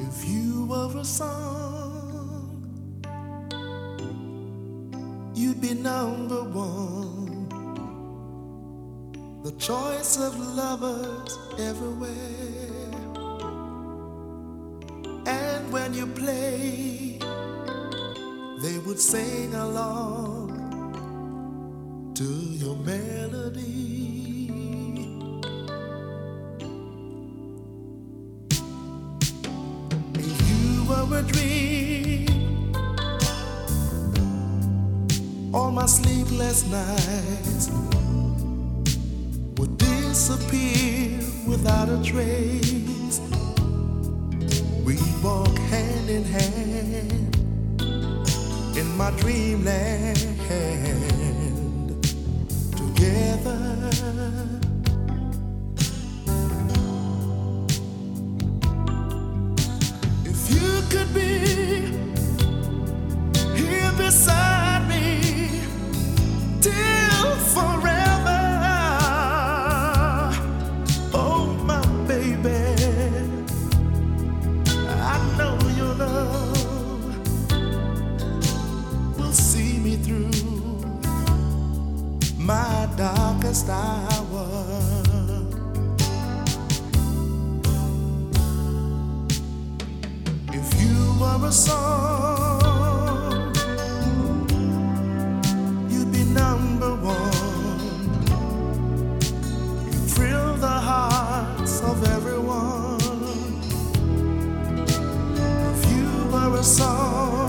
If you were a song, you'd be number one. The choice of lovers everywhere. And when you play, they would sing along to your melody. If you were a dream, all my sleepless nights would disappear without a trace. We walk hand in hand in my dreamland together. If you could be here beside me till forever, oh my baby, I know your love will see me through my darkest hour. If you were a song, you'd be number one. You'd thrill the hearts of everyone. If you were a song,